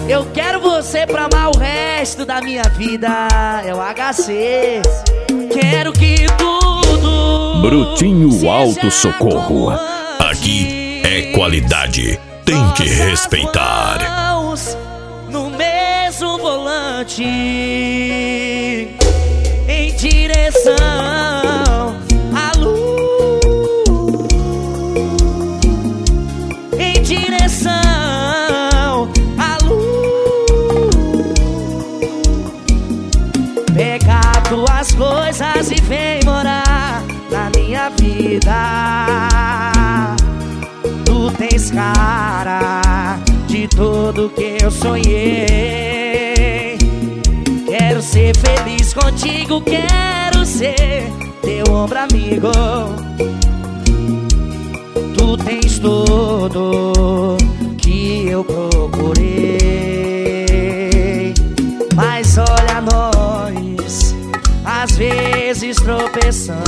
Eu quero você pra amar o resto da minha vida. É o HC. Quero que tudo Brutinho Alto Socorro. Aqui é qualidade, tem que respeitar. No mesmo volante, em direção à luz, em direção à luz. Pega tuas coisas e vem morar na minha vida. Tu tens cara de tudo que eu sonhei. Quero ser feliz contigo, quero ser teu ombro amigo. Tu tens tudo que eu procurei. Mas olha nós, às vezes tropeçamos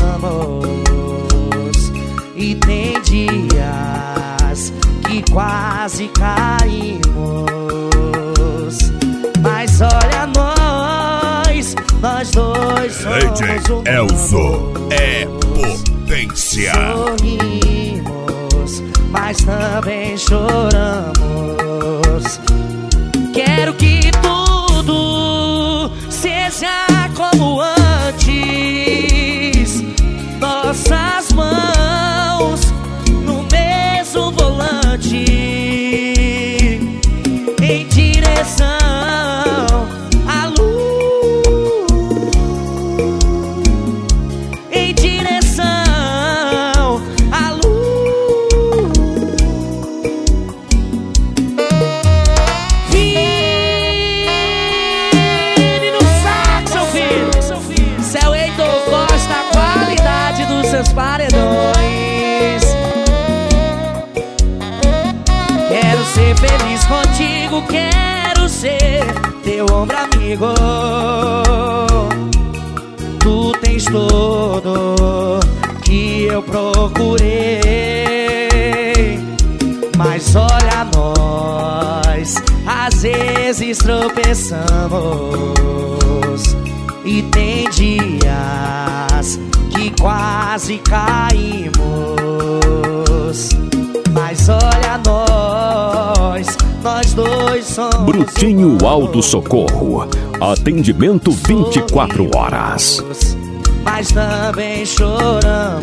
e tem dias que quase caímos. Mas olha nós dois somos DJ Elzo é potência. Sorrimos, mas também choramos. Quero que tudo seja como antes. Nossas mãos no mesmo volante, em direção à luz, em direção à luz. Vini no sax, seu filho. Céu Heitor Costa, a qualidade dos seus paredões. Quero ser feliz contigo, quero ser teu ombro amigo. Tu tens tudo que eu procurei. Mas olha nós, às vezes tropeçamos e tem dias que quase caímos. Mas olha nós dois somos Brutinho Alto Socorro. Atendimento 24 horas. Mas também choramos.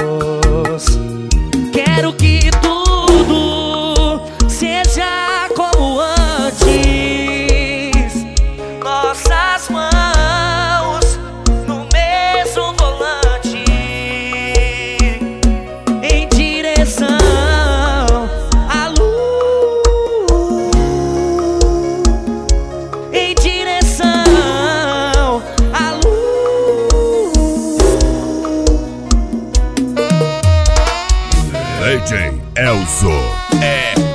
Quero que tudo seja como antes. Nossas mãos no mesmo volante, em direção à luz, em direção à luz. DJ Elzo é